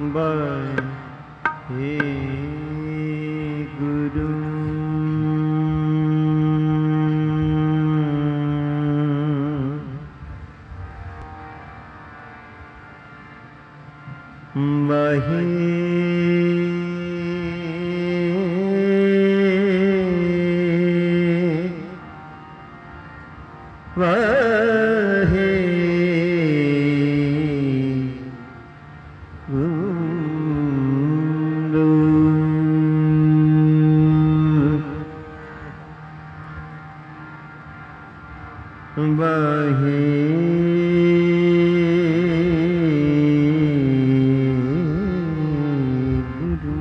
वाहे गुरु। वाहे वाहे वाहे गुरु।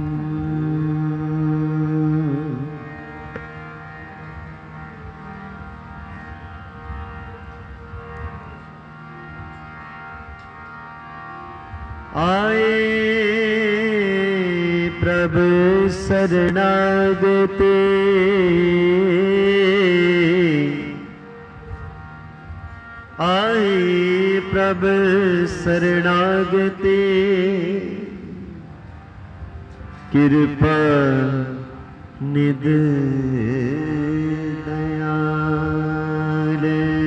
आए प्रभु शरणागते, आए प्रभु शरणागते, कृपा निध दयाल।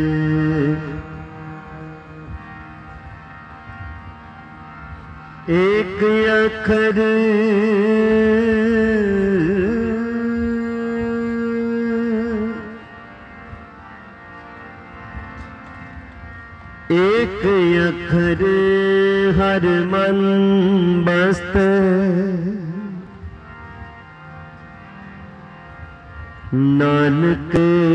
एक अखर एक अखर हर मन बस्त, नानक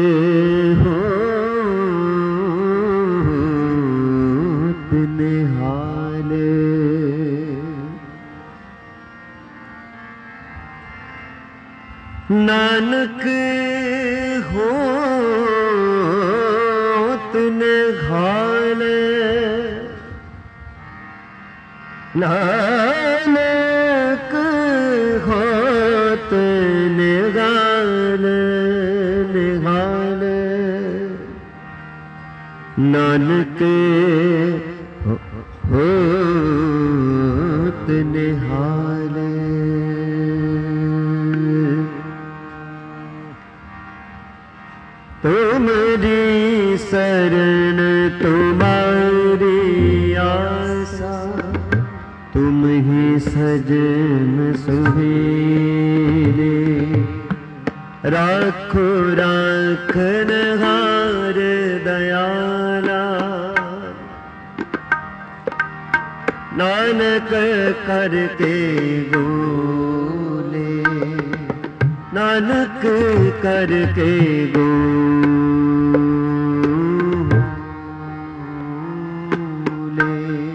होत निहाल। नानक होत निहाल। नानक होत निहाल निहाल। नानक होत निहाल। तुम्हारी शरण तुम्हारी आशा, तुम ही सजन सुहेले। राखो राखनहार दयाला, नानक करके बोले। नानक करके बोले।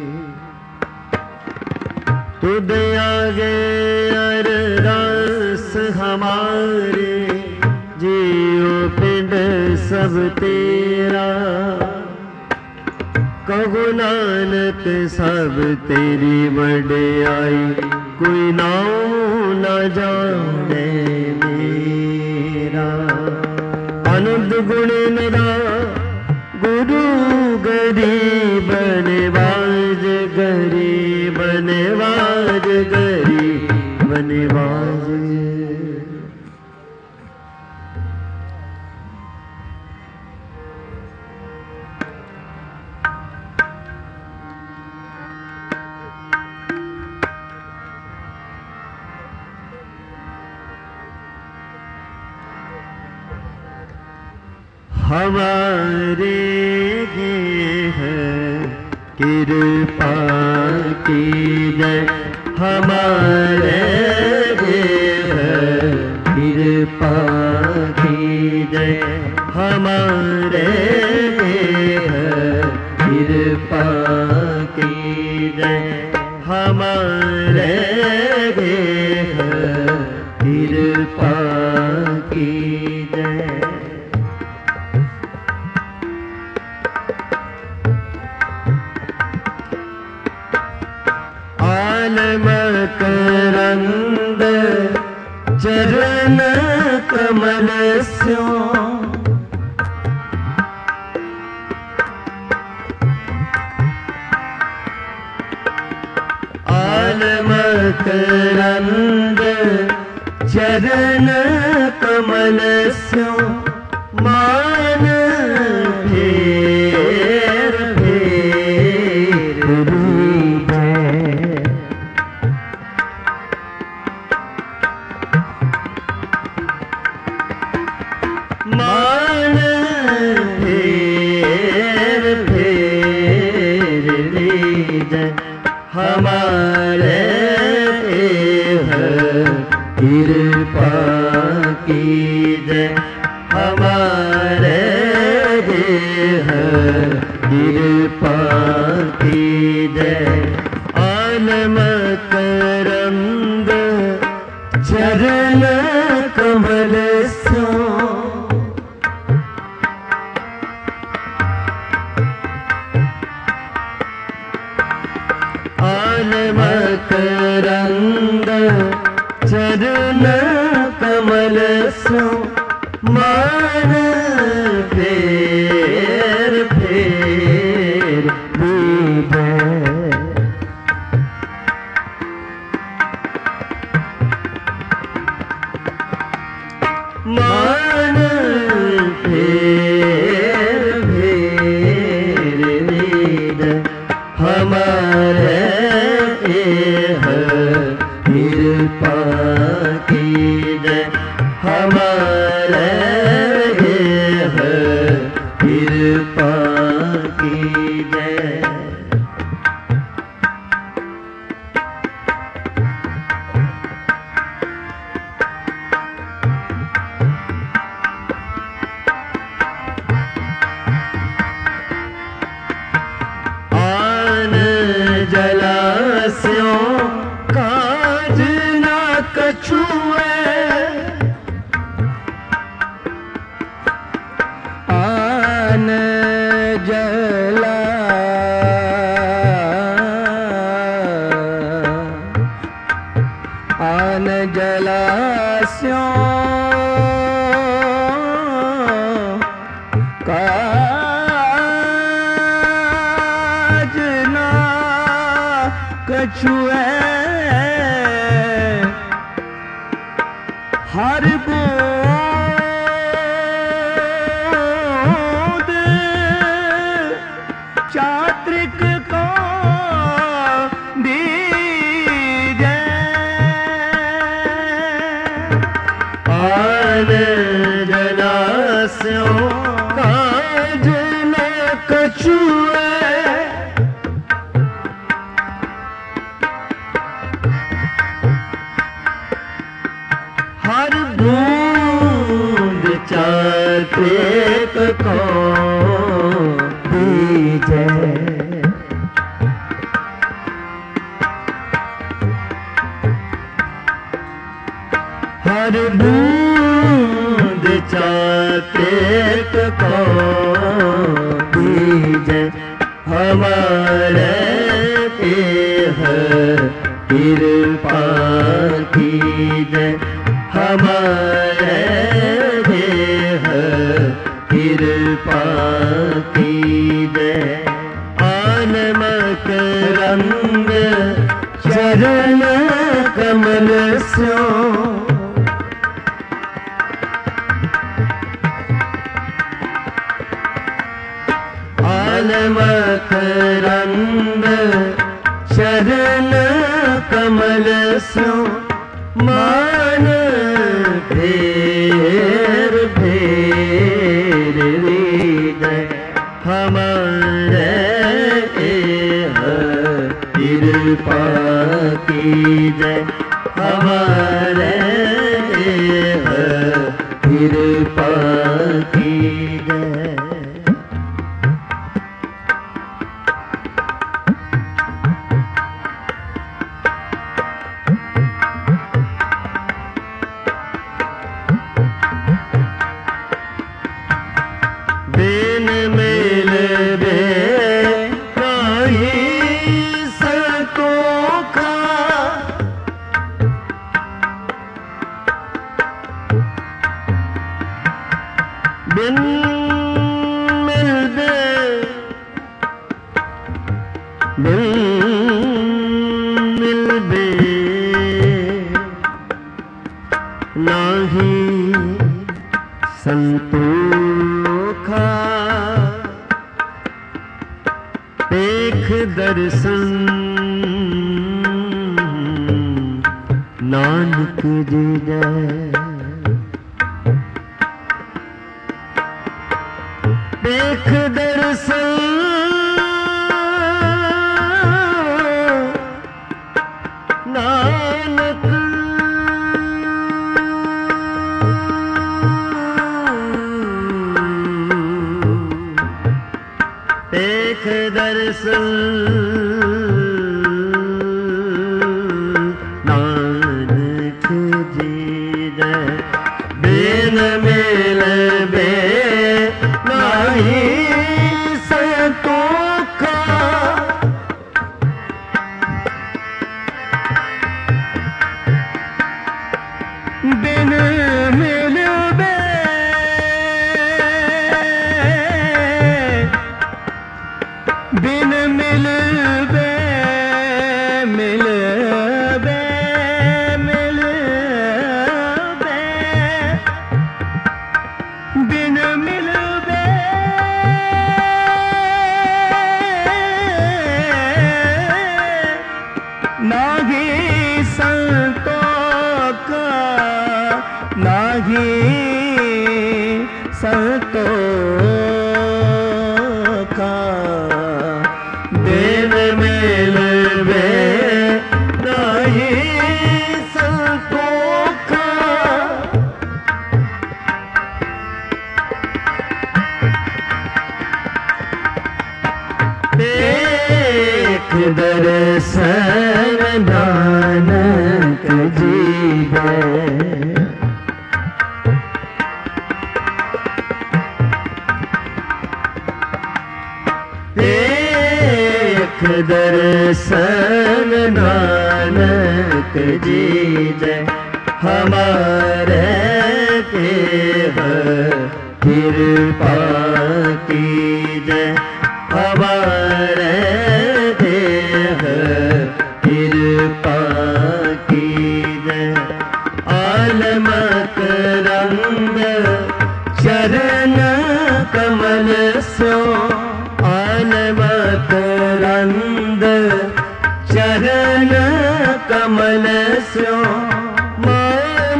तुद आगे अरदास हमारे, जियो पिंड सब तेरा। कहो नानक सब तेरी वड्याई, कोई नाम न जाने मेरा। आनंद गुण मेरा गुरु गरीब नवाज, गरीब नवाज, गरीब नवाज। हमारे है कृपा कीजय, हमारे है कृपा कीजय। हमारे है कृपा कीजय। हमारे है कृपा कीजय। मकरंद चरण कमल स्यो, आलम मकरंद चरण कमल स्यों मान फेर फेर मान फेर फेर लीजय हमारे कृपा कीजय हमारे कृपा कीजय आन मकरंद चरण कमल स्यों आन मकरंद चरण कमल स्यों मान फेर फेर मान फेर फेर हमारे कृपा कीजय हमारे कृपा कीजय आन जलास्यों काज न कछुए आन जला आन जलास्यों काज न कछुए हर बूंद चात्रिक को दीजय आन जलास्यों काज न कछुए हर बूंद चात्रिक को दीजय हर बूंद चात्रिक को दीजय हमारे कृपा कीजय हमारे कृपा कीजय आन मकरंद चरण कमल स्यों आन मकरंद चरण कमल स्यों मान फेर फेर लीजय हमारे कृपा कीजय हमारे कृपा कीजय बिन मिलबे नहीं सको का बिन मिलबे बिन मिलबे नाही संतोखा देख दर्शन नानक जी जय देख दर्शन नानक देख दर्शन नानक जी जय बिन मिलबे नाही संतोखा बिन मिलबे बिन मिलबे मिलबे मिलबे बिन मिलबे नाही संतोखा नाही संतोखा बिन मिलबे नाही संतोखा देख दर्शन नानक जी जय देख दर्शन नानक जी जय हमारे देव कृपा की जय हमारे देव कृपा की जय आलमक रंग चरण कमल सो आलमक रंग चरण कमल सो मान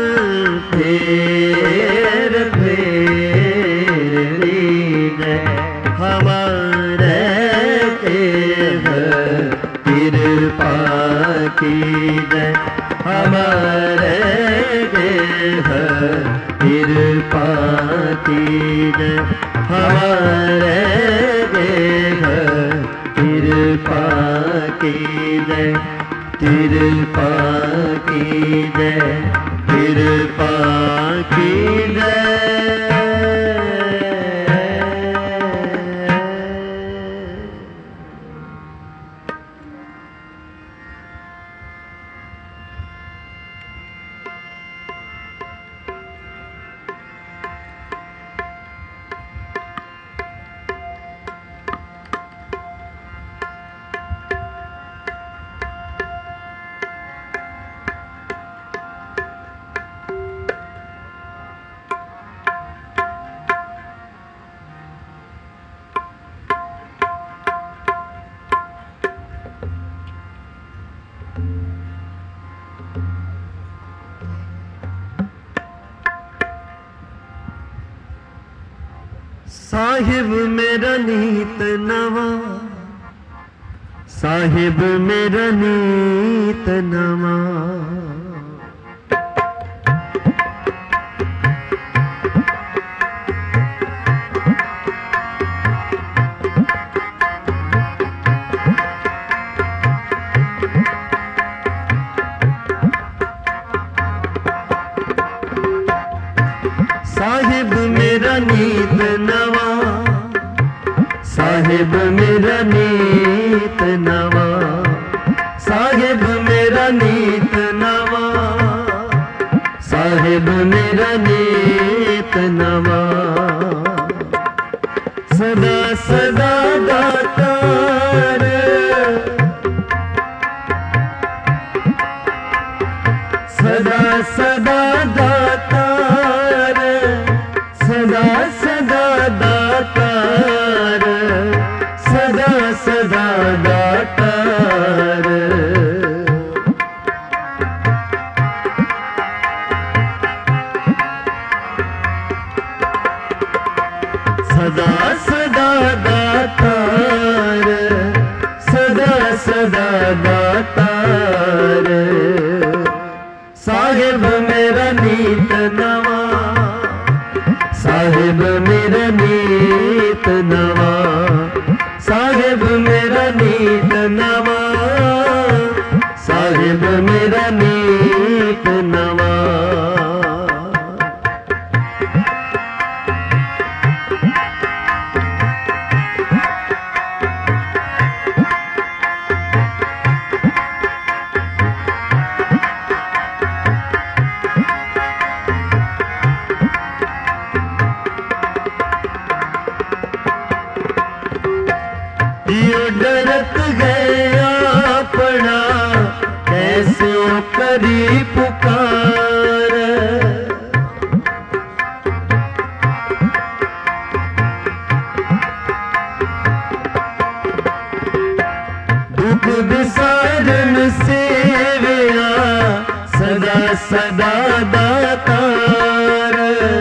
फेर फेर जय हमारे देव कृपा की जय हमारे देव कृपा की जय हमारे देव कृपा की जय कृपा की जय कृपा की जय साहिब मेरा नीत नवा साहिब मेरा नीत नवा साहिब मेरा नीत नवा साहिब मेरा नीत नवा साहिब मेरा नीत नवा साहिब मेरा नीत नवा सदा सदा दातार सदा सदा दातार, सदा सदा दातार, सदा सदा दातार। सदा सदा दातार, सदा सदा दातार। साहिब मेरा नीत नवा, साहिब मेरा नीत नवा, साहिब मेरा नीत नवा, साहिब मेरा नीत नवा। यो डरत गया अपना, कैसे करी पुकार। दुख विसारन सेवया, सदा सदा दातार।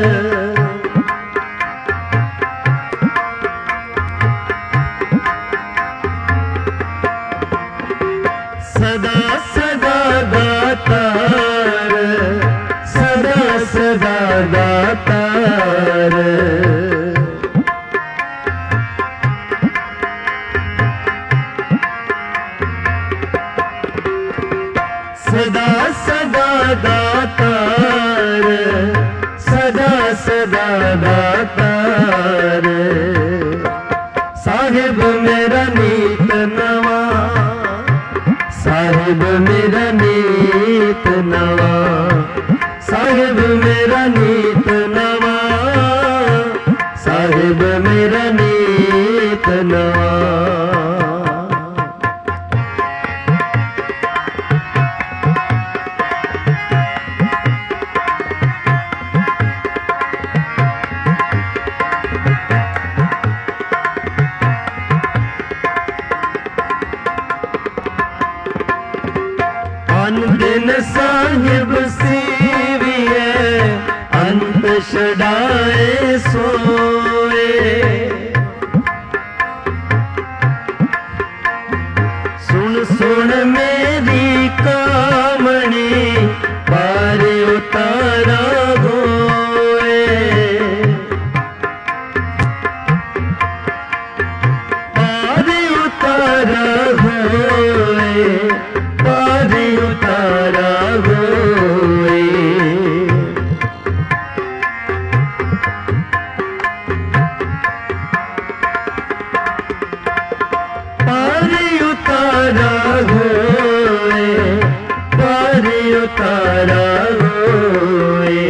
सदा सदा दातार, सदा सदा दातार। सदा सदा दातार, सदा सदा दातार। साहिब मेरा नीत नवा, साहिब मेरा नीत नवा, साहिब मेरा नीत नवा, साहिब मेरा नीत नवा। दिन साहिब सीविए, अंत छड़ाए सोए। सुन सुन मेरी कामणी, पार उतारा होए। पार उतारा होए, पार उतारा होए। पार उतारा होए, पार उतारा होए।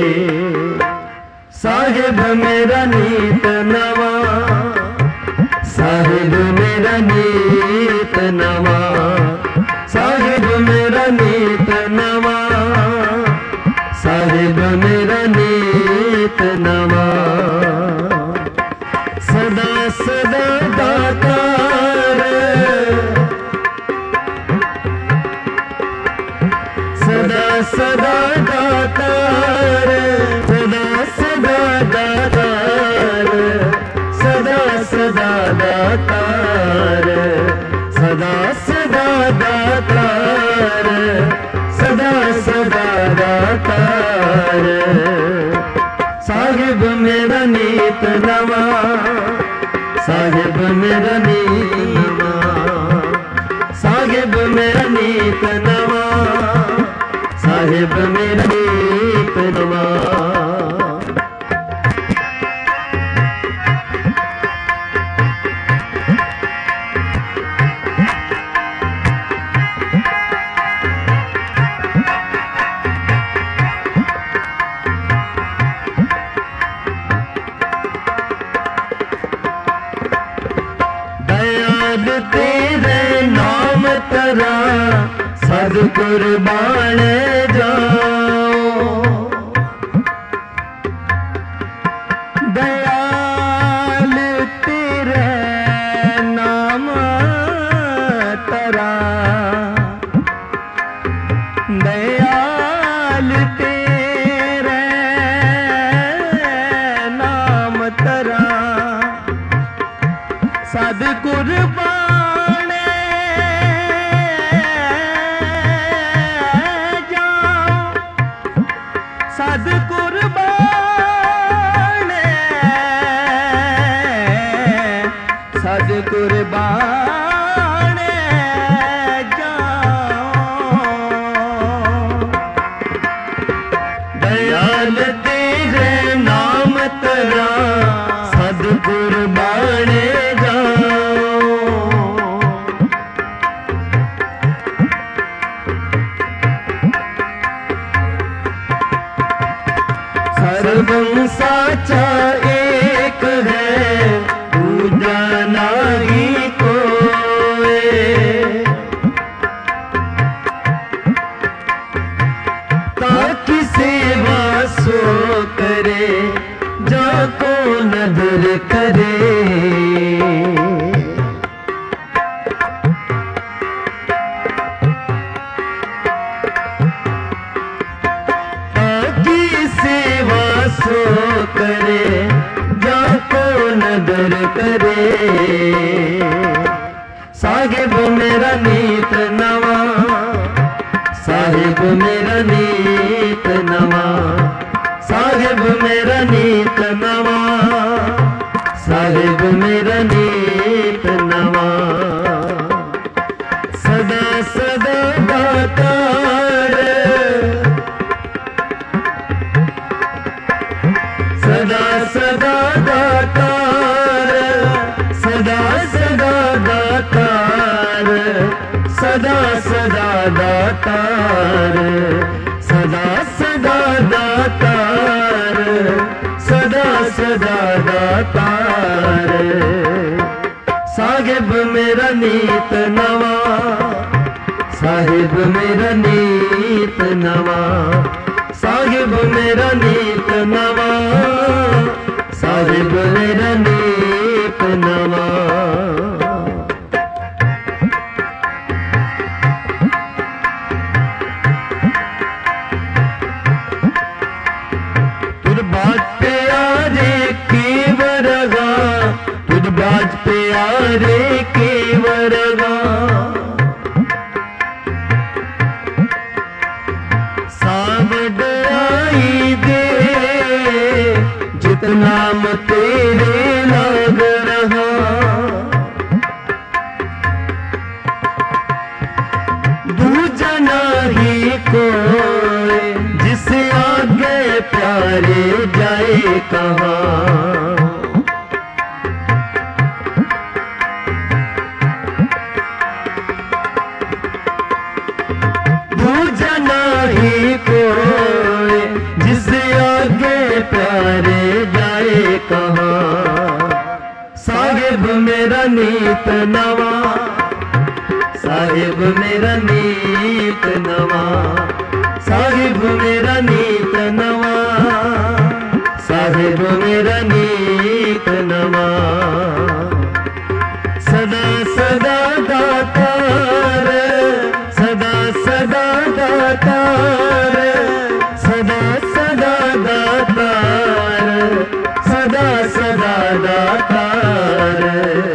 साहिब मेरा नीत नवा, साहिब मेरा नीत नवा, साहिब मेरा नीत नवा, साहिब मेरा नीत नवा। सदा सदा दातार, सदा सदा दातार, सदा सदा दातार, सदा सदा दातार, सदा सदा दातार, सदा सदा दातार। साहिब मेरा नीत नवा, साहिब मेरा नीत नवा, साहिब मेरा नीत नवा, साहिब मेरा नीत नवा। दयाल तेरे नाम तरा, सद कुर्बान जाओ। सदा सदगुर बाणे जाओ। सर्वं साचा एक है, दूजा नाही कोई। ताकि सेवा सो करे, जाको नदर करे। ताकि सेवा सो करे, जाको नदर करे। साहिब मेरा नीत नवा, साहिब मेरा नीत नवा, साहिब मेरा नीत नवा, साहिब मेरा नीत नवा। सदा सदा दातार, सदा सदा दातार, सदा सदा दातार, सदा सदा दातार, सदा सदा दातार, सदा सदा दातार। साहिब मेरा नीत नवा, साहिब मेरा नीत नवा, साहिब मेरा नीत नवा, साहिब मेरा नीत नवा। बाज प्यारे के वरगा, सावड आई दे, जितना म तेरे लाग रहा। दूजा नाही कोई, जिसे आगे प्यारे जाए कहाँ। कोई जिसे आगे प्यारे जाए कहाँ। साहिब मेरा नीत नवा, साहिब मेरा नीत नवा, साहिब मेरा नीत नवा, साहिब मेरा नीत नवा। सदा सदा दातार, सदा सदा दातार, सदा सदा दातार, सदा सदा दातार।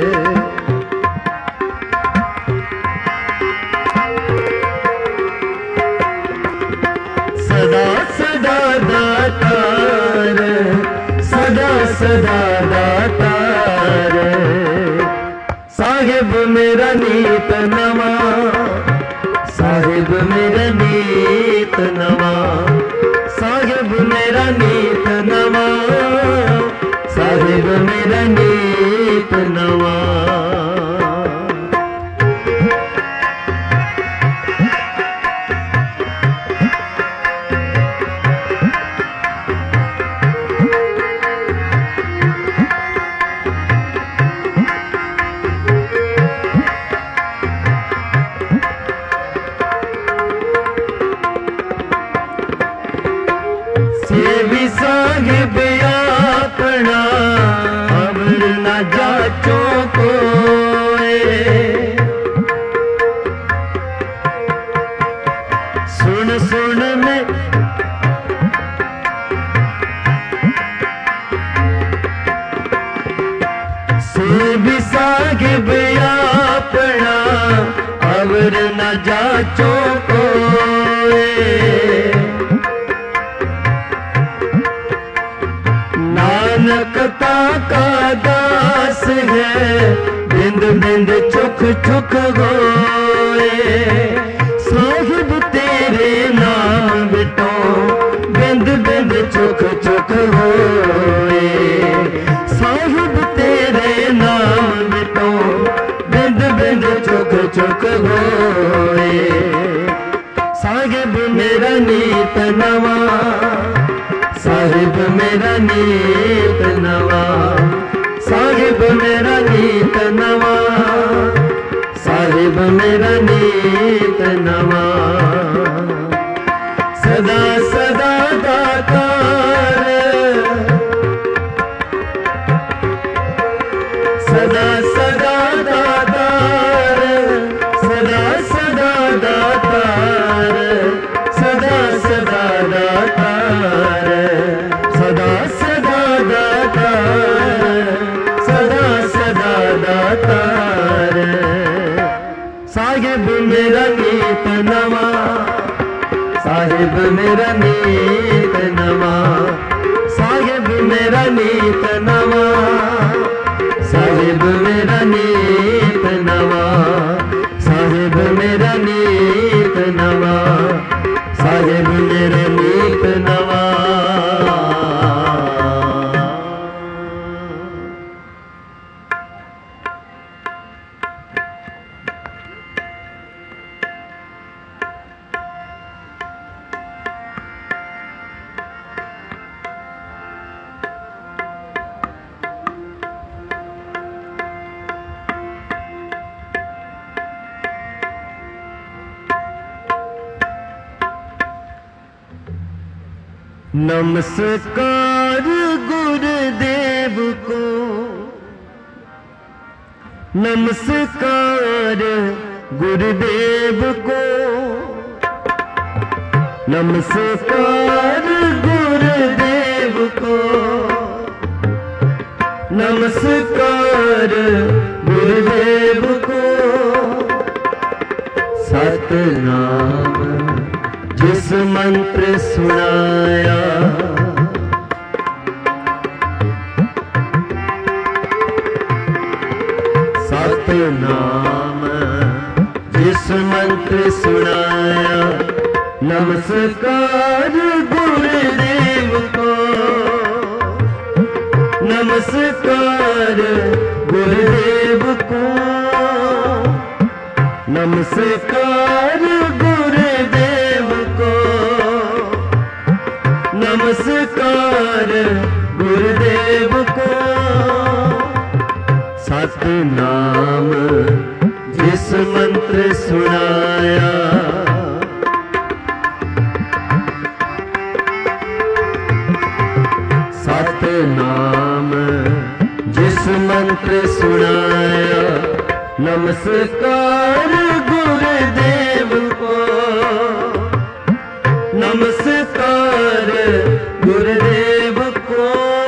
सदा सदा दातार, सदा सदा दातार। साहिब मेरा नीत नवा, साहिब मेरा नीत नवा, साहिब मेरा नीत नवा, साहिब मेरा नीत नवा। सेवी साहिब अपना, अमर न जाचो कोई। सुन सुन में सेवी साहिब अपना, अमर न जाचो कोई। नानकता का दास है, बिंद बिंद चुक चुक होए। साहिब तेरे नाम बिटो, बिंद बिंद चुक चुक होए। चुक होए। साहिब मेरा नीत नवा, साहिब मेरा नीत नवा, साहिब मेरा नीत नवा, साहिब मेरा नीत नवा। सदा सदा दातार, सदा सदा दातार, सदा सदा दातार, सदा सदा दातार, सदा सदा दातार, सदा सदा दातार। साहिब मेरा नीत नवा, साहिब मेरा नीत नवा, साहिब मेरा नीत नवा, साहिब मेरा नीत नवा, साहिब मेरा नीत नवा, साहिब मेरा नीत नवा। नमस्कार गुरुदेव को, नमस्कार गुरुदेव को, नमस्कार गुरुदेव को, नमस्कार गुरुदेव को। सतनाम जिस मंत्र सुनाया, सतनाम जिस मंत्र सुनाया। नमस्कार गुरुदेव को, नमस्कार गुरुदेव को, नमस्कार गुरुदेव को, नमस्कार गुरुदेव को। सतनाम जिस मंत्र सुनाया, सतनाम जिस मंत्र सुनाया। नमस्कार गुरुदेव को, नमस्कार गुरुदेव को।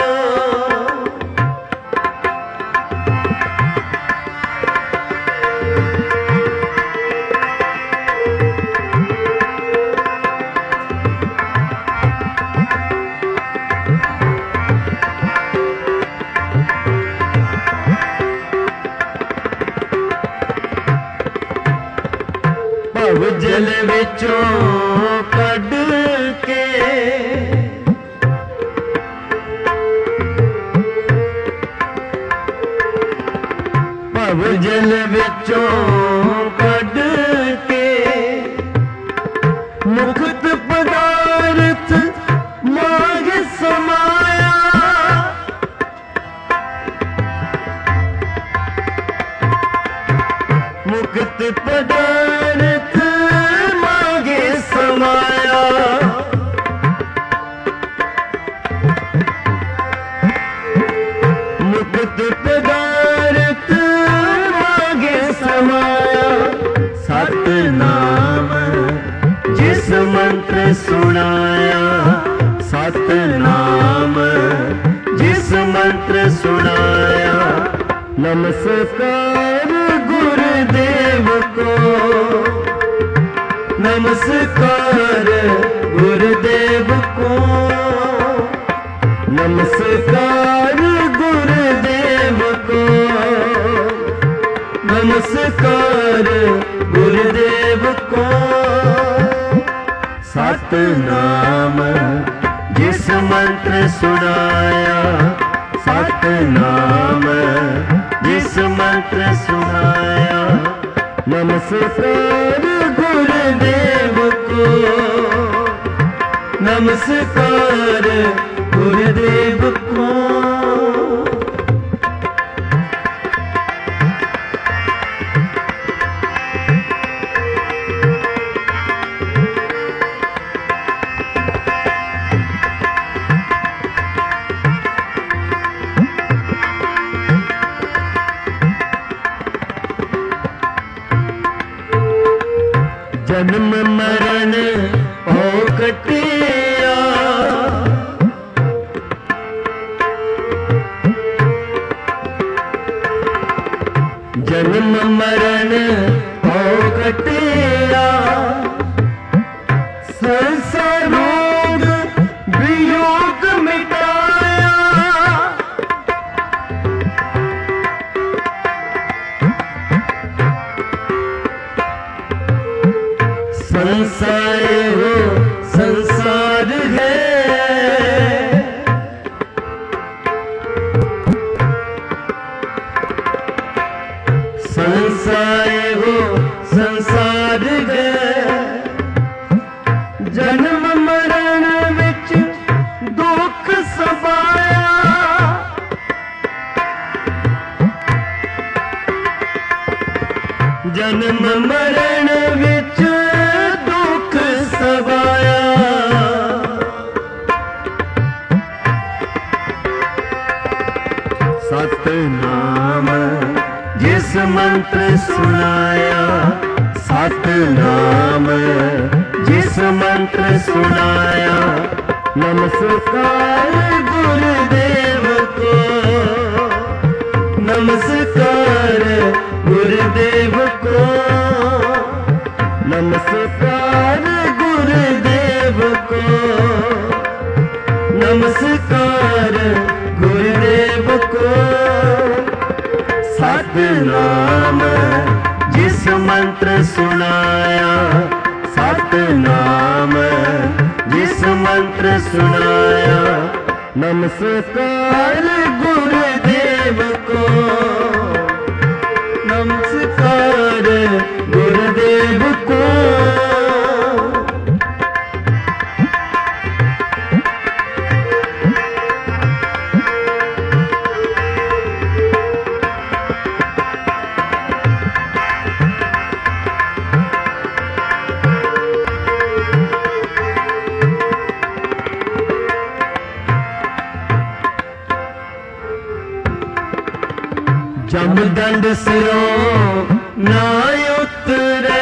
जल विचों कढ के, भव जल विचों कढ के, मुक्त पदार्थ माग समाया। मुक्त पदार्थ मागे समाया। मुक्त पदार्थ मागे समाया। सतनाम जिस मंत्र सुनाया, सतनाम जिस मंत्र सुनाया। नमस्कार गुरुदेव को, नमस्कार गुरुदेव को, नमस्कार गुरुदेव को, नमस्कार गुरुदेव को। सतनाम जिस मंत्र सुनाया, सतनाम जिस मंत्र सुनाया। नमस्कार नमस्कार गुरुदेव को, नमस्कार गुरुदेव को। जन्म मरण हो कटिया, जन्म मरण हो कटिया, संसार रोग वियोग मिटाया, संसार हो संसार है, संसार हो संसार है। जन्म मरण विच दुख सबाया, जन्म मरण विच दुख सबाया, सतनाम जिस मंत्र सुनाया, सतनाम जिस मंत्र सुनाया, नमस्कार गुरुदेव को, नमस्कार गुरुदेव को, नमस्कार गुरुदेव को, नमस्कार गुरुदेव को। सतनाम जिस मंत्र सुनाया, सतनाम जिस मंत्र सुनाया, नमस्कार गुरुदेव को, नमस्कार गुरुदेव को। जमदंड सिरों ना उतरे,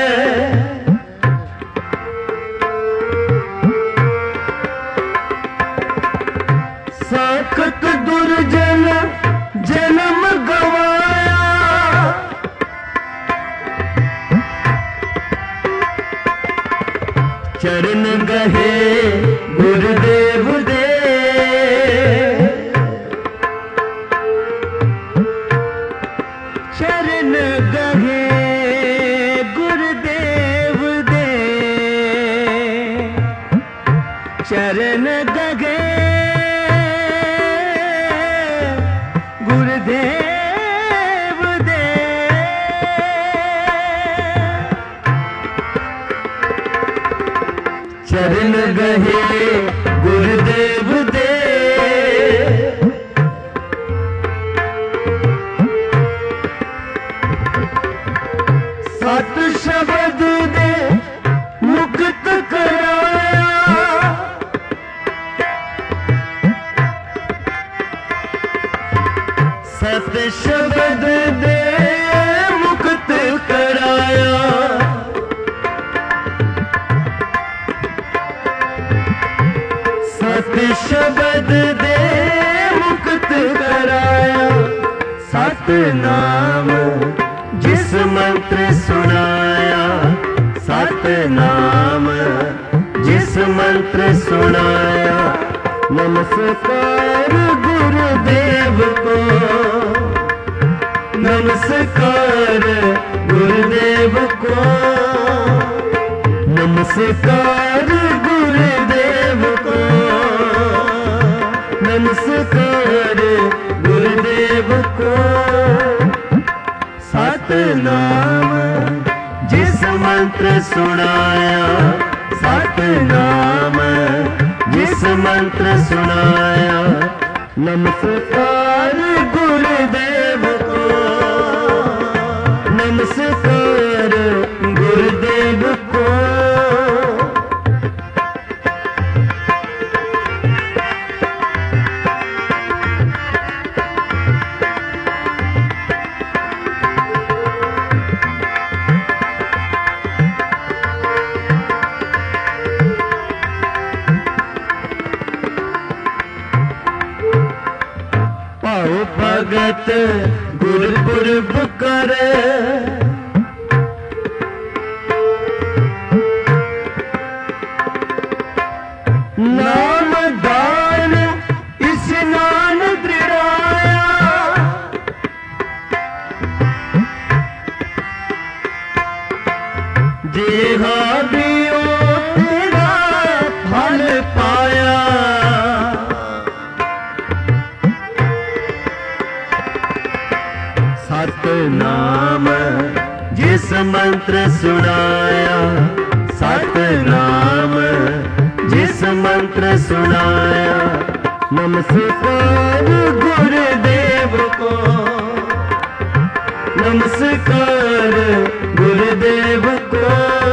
साखत दुर्जन जन्म गवाया, चरण गहे गुरुदेव दे, चरण गहे गुरुदेव दे, चरण गहे गुरुदेव दे, चरण गहे गुरुदेव दे। सत शब्द दे मुक्त कराया, सत शब्द दे मुक्त कराया, सत शब्द दे मुक्त कराया। सतनाम जिस मंत्र सुनाया, सतनाम जिस मंत्र सुनाया, नमस्कार गुरुदेव को, नमस्कार गुरुदेव को, नमस्कार गुरुदेव को, नमस्कार गुरुदेव को। सतनाम जिस मंत्र सुनाया सतनाम, जिस मंत्र सुनाया। नमस्कार गुरुदेव को, नमस्कार गुरुदेव को। भगत गुरपुरब करे, नाम दान स्नान दृढ़ाया। जेहा दियो तेरा फल पाया। सतनाम जिस मंत्र सुनाया, सतनाम जिस मंत्र सुनाया। नमस्कार गुरुदेव को, नमस्कार गुरुदेव को,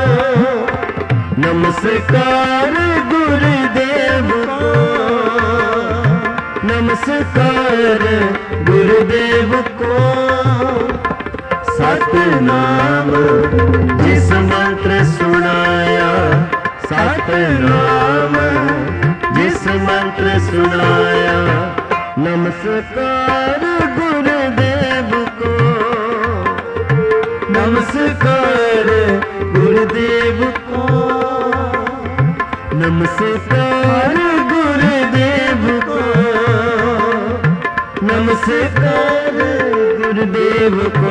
नमस्कार गुरुदेव को, नमस्कार गुरुदेव को। सतनाम जिस मंत्र सुनाया, सतनाम जिस मंत्र सुनाया। नमस्कार गुरुदेव को, नमस्कार गुरुदेव को, नमस्कार गुरुदेव को, नमस्कार गुरुदेव को।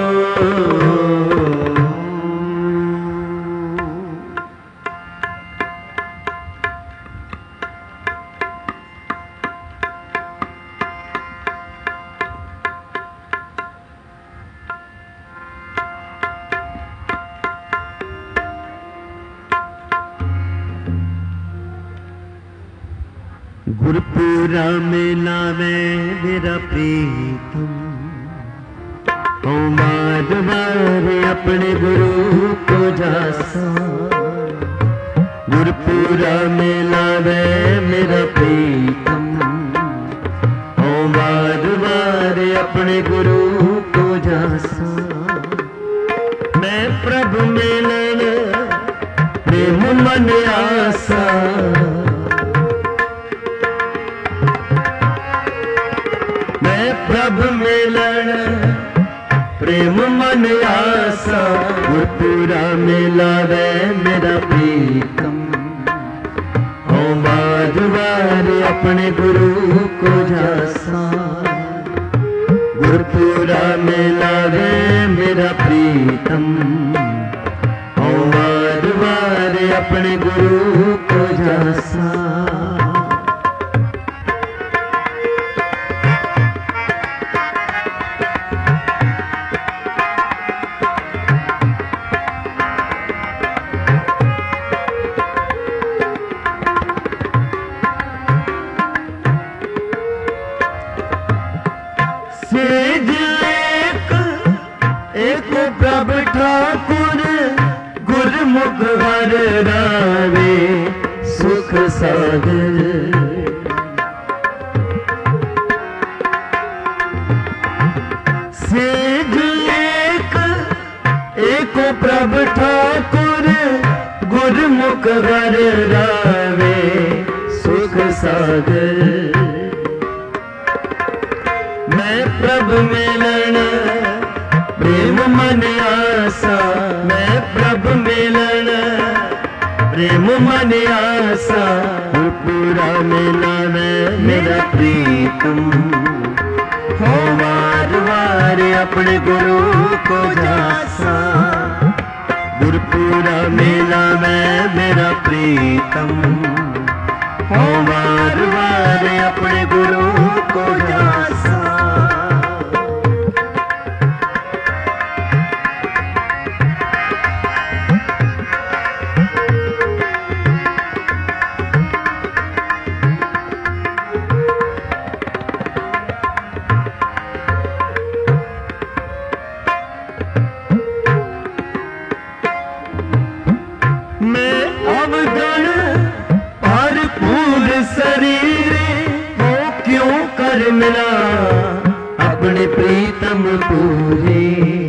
गुरपुरा मेला में मेरा प्रीतम, बार बार अपने गुरु को जासा। गुरपुरा मेला में मेरा प्रीतम, बार बार अपने गुरु को जासा। मैं प्रभु मिलन प्रेम मन आसा। प्रभु मिलन प्रेम मन आसा। गुरपुरा मेला वे मेरा प्रीतम, बार बार अपने गुरु को जासा। गुरपुरा मेला वे मेरा प्रीतम, बार बार अपने गुरु को जासा। प्रभु ठाकुर गुरमुख हर रावे सुख सागर। सेज एक प्रभु ठाकुर गुरमुख हर रावे सुख सागर। मैं प्रभु मिलन प्रेम मन आसा। मैं प्रभु मिलन प्रेम मन आसा। गुरपुरा मेला में मेरा प्रीतम, हो वार वार अपने गुरु को जासा। गुरपुरा मेला में मेरा प्रीतम, हो वार वार अपने गुरु को जासा। कर मिला अपने प्रीतम पूरे।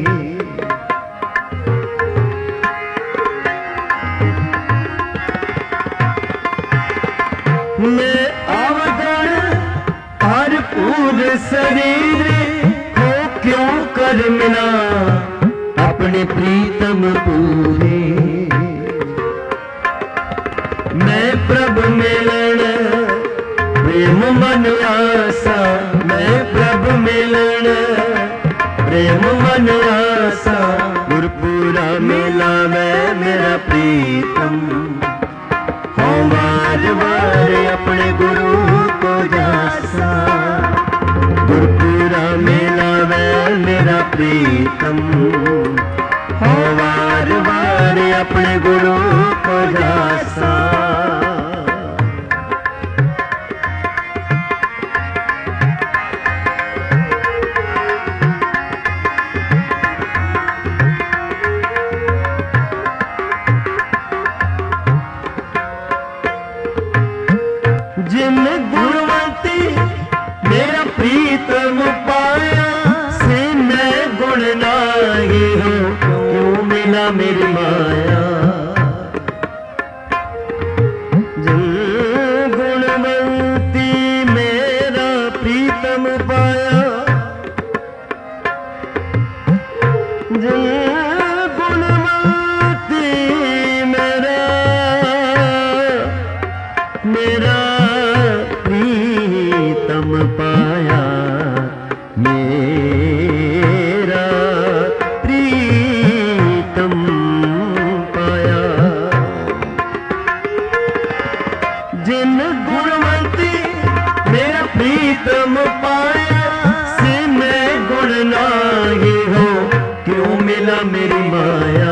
मैं अवगण भरपूर शरीर को क्यों कर मिला अपने प्रीतम पूरे। मैं प्रभु मिलन प्रेम मन आसा, मैं प्रभु मिलन प्रेम मन आसा। गुरपुरा मिला मैं मेरा प्रीतम, बार बार अपने गुरु को जासा। गुरपुरा मिला मैं मेरा प्रीतम, बार बार अपने गुरु को जासा। जिन गुणवंती मेरा प्रीतम पाया, से मैं गुण नाही हूँ क्यों मिला मेरी माया। जिन गुणवंती मेरा प्रीतम पाया, जिन गुणवंती मेरा प्रीतम पाया, मेरा प्रीतम पाया। जिन गुणवंती मेरा प्रीतम पाया, से मैं गुण नाही हो क्यों मिला मेरी माया।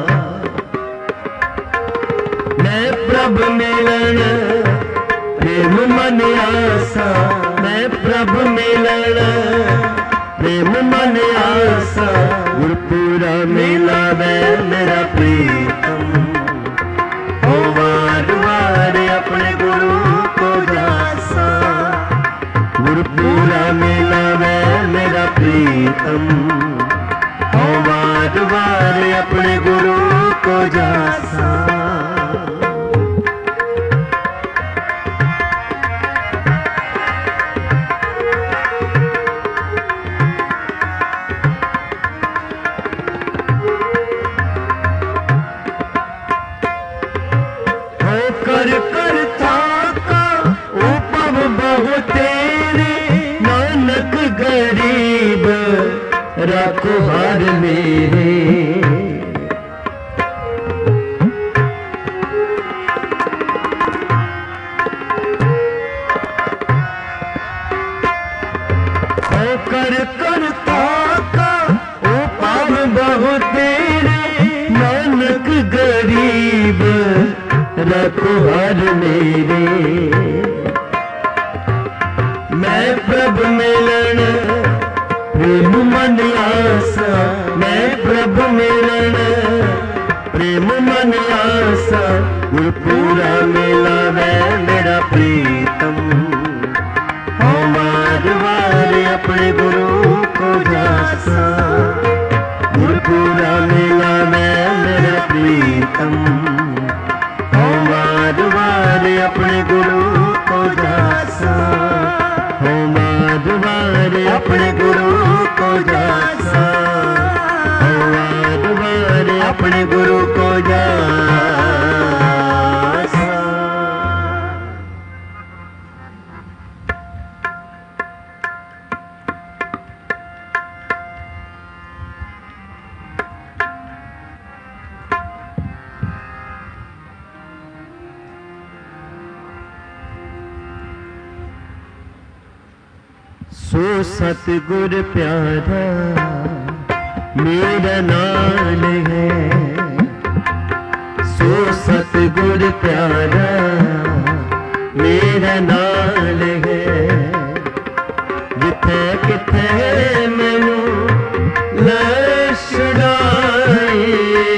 मैं प्रभु मिलन प्रेम मन आसा, मैं प्रभु मिलन प्रेम मन आसा। गुरपुरा मिला मैं मेरा प्रीतम, बार बार अपने गुरु को जासा। गुरपुरा मिला मैं मेरा प्रीतम, बार बार अपने गुरु को जासा। कर करता का उपम बहु तेरे, नानक गरीब रखो हर मेरे। कर करता का उपम बहु तेरे, नानक गरीब रखो हर मेरे। मैं प्रभु मिलन प्रेम मन आसा, मैं प्रभु मिलन प्रेम मन आसा। गुरपुरा मिला मैं मेरा प्रीतम, बार बार अपने गुरु को जासा। गुरपुरा मिला मैं मेरा प्रीतम, बार बार अपने गुरु को जासा। बार बार अपने गुरु को जासा, बार बार अपने गुरु को जासा। सो सतगुर प्यारा मेरा नाल है, सो सतगुर प्यारा मेरा नाल है। जिथे किथे मैनू लै छुड़ाए,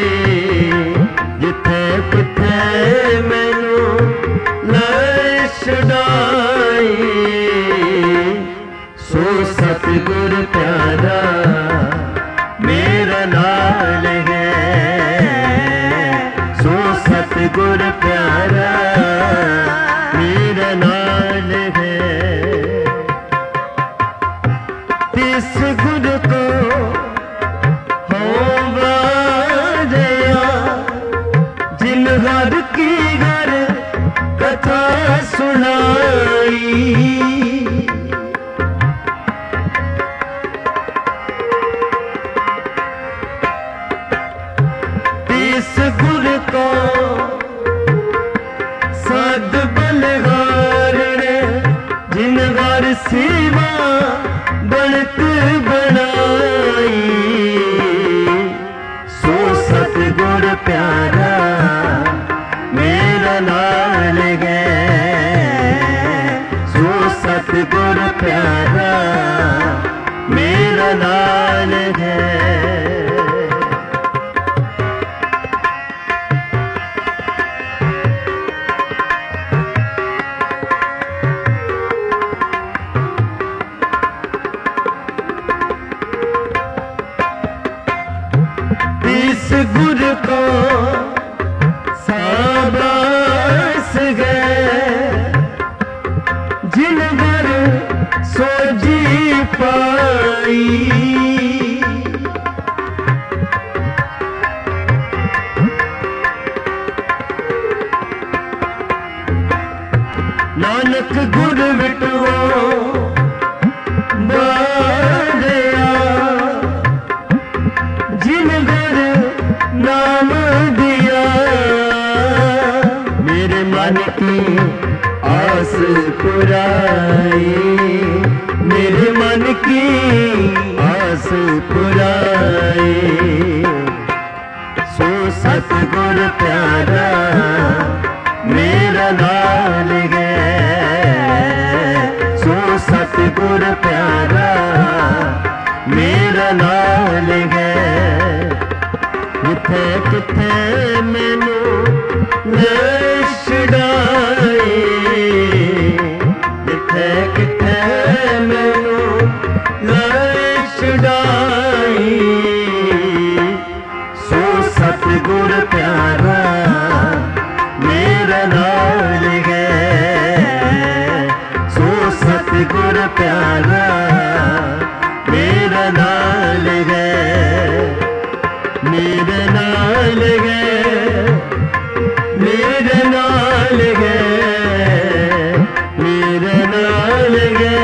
जिथे किथे मैनू लै छुड़ाए। सो सतगुर प्यारा मेरा नाल है, सो सतगुर प्यारा मेरा नाल है। तिस गुर को हो वाजया जिन घर की घर कथा सुनाई, तिस गुर को सद बलहार जिन घर सेवा बनत बनाई, सो सतगुर प्यारा मेरा नाल है, सो सतगुर प्यारा मेरा नाल है। इस गुर को साबास है जिन घर सोजी पाई, नानक गुर विटवो बांधया जिन घर नाम दिया, मेरे मन की आस पुराई, मेरे मन की आस पुराई, सो सतगुर प्यारा मेरा नाल है, सो सतगुर प्यारा मेरा नाल है। जिथे किथे मैनू ले छड़ाए, जिथे किथे मैनू ले छड़ाए, सो सतगुर प्यारा मेरा नाल है, सो सतगुर प्यारा मेरा नाल है, मेरे नाल है, मेरे नाल है, मेरे नाल है,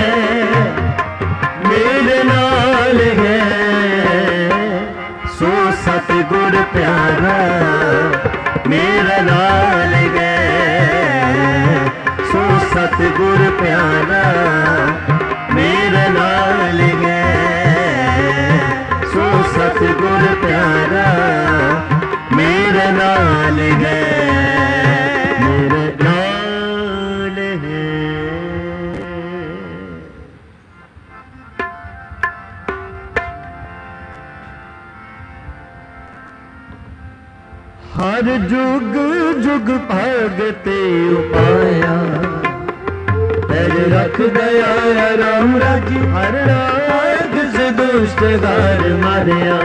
मेरे नाल है, सो सतगुर प्यारा मेरा नाल है, सो सतगुर प्यारा मेरा नाल है, सो सतगुर प्यारा मेरा नाल है, मेरा नाल है। हर जुग जुग भगते उपाया पैर रख दया राम राजी, हर राग से दुष्ट घर मारिया,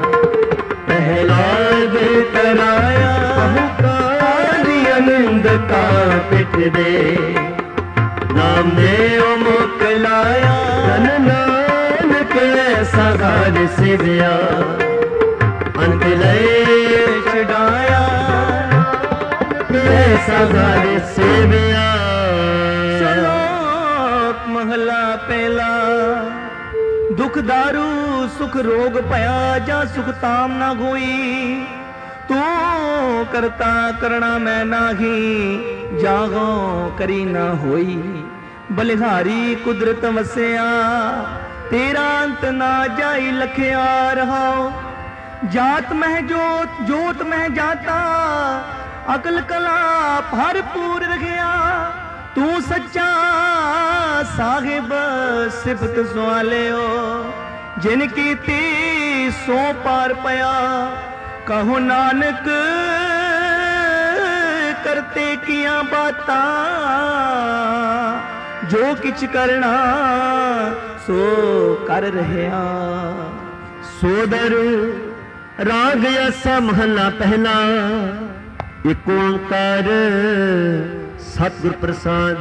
प्रहलाद कराया अहंकारी आनंद का पिट दे, नाम दे ओ मोकलाया धन नानक ऐसा घर सिविया, अंत लय छड़ाया ऐसा घर सिविया। श्लोक महला पहला। दुख दारू सुख रोग पया जा सुख ताम ना होई, तू करता करना मैं नाही, जागो करी ना होई, बलिहारी कुदरत वसया तेरा अंत ना जाई लखया रहा, जात मह जोत जोत मह जाता अकल कला भरपूर रखया, तू सच्चा साहिब सिफत सवालियो, जिनकी ती सो पार पया, कहो नानक करते किया बाता, जो किछ करना सो ਕਰ ਰਹਿਆ। ਸੋਦਰ ਰਾਗ ਐਸਾ ਮਹਲਾ ਪਹਿਲਾ, ਏਕ ਓੰਕਾਰ ਸਤਿਗੁਰ ਪ੍ਰਸਾਦ।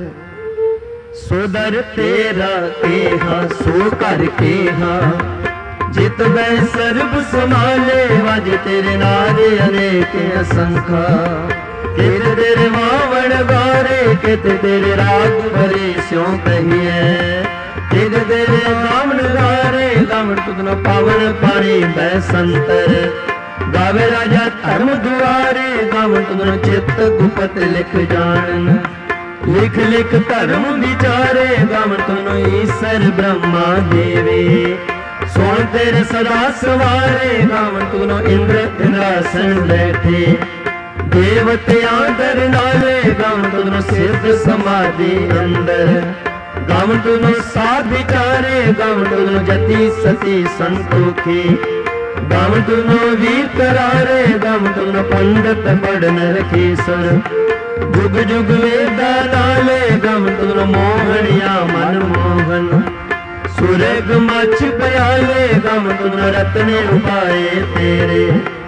ਸੋਦਰ ਤੇਰਾ ਕੇਹਾ ਸੋ ਕਰ ਕੇਹਾ, ਜਿਤ ਬੈ ਸਰਬ ਸਮਾਲੇ ਵਜ ਤੇਰੇ ਨਾਰੇ ਅਨੇਕ ਅਸੰਖਾ। ਕਿਤ ਤੇਰੇ ਵਾਵਣ ਗਾਰੇ, ਕਿਤ ਤੇਰੇ ਰਾਗ ਭਰੇ ਸਿਉ ਕਹੀਐ। ਕਿਤ ਤੇਰੇ ਗਾਵਣ ਗਾਰੇ, ਗਾਵਣ ਤੁਧਨੋ ਪਾਵਨ ਪਾਣੀ ਬੈ ਸੰਤਰ। ਗਾਵੇ ਰਾਜਾ ਧਰਮ ਦੁਆਰੇ, ਗਾਵਣ ਤੁਧਨੋ ਚਿੱਤ ਗੁਪਤ ਲਿਖ ਜਾਣਨ। ਲਿਖ ਲਿਖ ਧਰਮ ਵਿਚਾਰੇ, ਗਾਵਣ ਤੁਧਨੋ ਈਸਰ ਬ੍ਰਹਮਾ ਦੇਵੇ। ਸੁਣ ਤੇਰੇ ਸਦਾ ਸਵਾਰੇ, ਗਾਵਣ ਤੁਧਨੋ ਇੰਦਰ ਇੰਦਰਾਸਨ ਬੈਠੇ। ਦੇਵਤਿਆਂ ਦਰ ਨਾਲੇ, ਗਾਵਣ ਤੁਧਨੋ ਸਿੱਧ ਸਮਾਧੀ ਅੰਦਰ। ਗਾਵਣ ਤੁਧਨੋ ਸਾਧ ਵਿਚਾਰੇ, ਗਾਵਣ ਤੁਧਨੋ ਜਤੀ ਸਤੀ ਸੰਤੋਖੀ। ਗਾਵਣ ਤੁਧਨੋ ਵੀਰ ਕਰਾਰੇ, ਗਾਵਣ ਤੁਧਨੋ ਪੰਡਤ ਪੜਨ ਰਖੀਸਰ। ਜੁਗ ਜੁਗ ਵੇਦਾ ਨਾਲੇ, ਗਾਵਣ ਤੁਧਨੋ ਮੋਹਣਿਆ ਮਨ ਮੋਹਨ। ਸੁਰਗ ਮਛ ਪਿਆਲੇ, ਗਾਵਣ ਤੁਧਨੋ ਰਤਨੇ ਉਪਾਏ ਤੇਰੇ।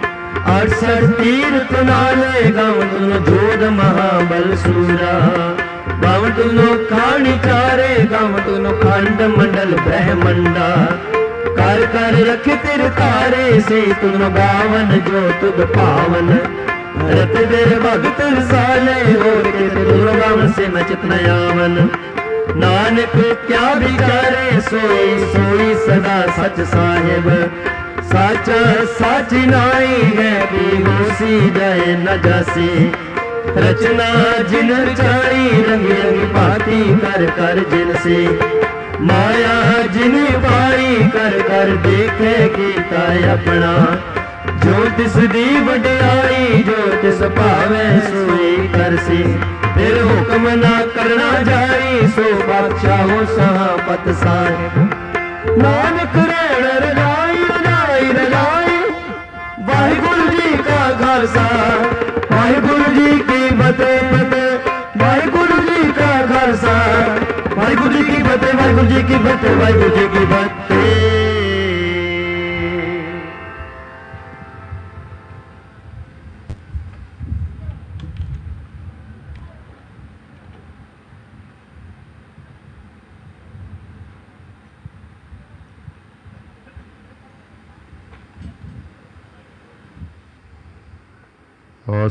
68 ਤੀਰਥ ਨਾਲੇ, ਗਾਵਣ ਤੁਧਨੋ ਜੋਧ ਮਹਾਬਲ ਸੂਰਾ। ਗਾਵਣ ਤੁਧਨੋ ਖਾਣੀ ਚਾਰੇ, ਗਾਵਣ ਤੁਧਨੋ ਖੰਡ ਮੰਡਲ ਬ੍ਰਹਮੰਡਾ। ਕਰ ਕਰ ਰਖ ਤਿਰ ਤਾਰੇ, ਸੇ ਤੁਧਨੋ ਗਾਵਨ ਜੋ ਤੁਧ ਭਾਵਨ। ਰਤ ਤੇਰੇ ਭਗਤ ਰਸਾਲੇ, ਹੋਰ ਕਿਤੇ ਤੁਧਨੋ ਗਾਵਨ ਸੇ ਮੈਂ ਚਿਤ ਨ ਆਵਨ। ਨਾਨਕ ਕਿਆ ਵਿਚਾਰੇ, ਸੋਈ ਸੋਈ ਸਦਾ ਸਚ ਸਾਹਿਬ। ਸਾਚਾ ਸਾਚ ਨਾਈ ਹੈ, ਵੀ ਹੋਸੀ ਜਾਏ ਨ ਜਾਸੀ। ਰਚਨਾ ਜਿਨ ਰਚਾਈ, ਰੰਗ ਰੰਗ ਭਾਤੀ ਕਰ ਕਰ ਜਿਨ ਸੇ। ਮਾਇਆ ਜਿਨ ਪਾਈ, ਕਰ ਕਰ ਦੇਖੇ ਕੀਤਾ ਆਪਣਾ। ਜੋ ਤਿਸ ਦੀ ਵਡਿਆਈ, ਜੋ ਤਿਸ ਭਾਵੈ ਸੋਈ ਕਰਸੀ। ਫਿਰ ਹੁਕਮ ਨਾ ਕਰਨਾ ਜਾਈ, ਸੋ ਬਾਦਸ਼ਾਹੋ ਸਹਾਪਤ ਸਾਹਿਬ। ਨਾਨਕ ਰਹਿਣ ਰਜਾਈ ਰਜਾਈ ਰਜਾਈ, ਵਾਹਿਗੁਰੂ ਜੀ ਕਾ ਖਾਲਸਾ ਵਾਹਿਗੁਰੂ ਜੀ ਕੀ ਫਤਿਹ। ਵਾਹਿਗੁਰੂ ਜੀ ਕਾ ਖਾਲਸਾ ਵਾਹਿਗੁਰੂ ਜੀ ਕੀ ਫਤਿਹ। ਵਾਹਿਗੁਰੂ ਜੀ ਕੀ ਫਤਿਹ। ਵਾਹਿਗੁਰੂ ਜੀ ਕੀ ਫਤਿਹ।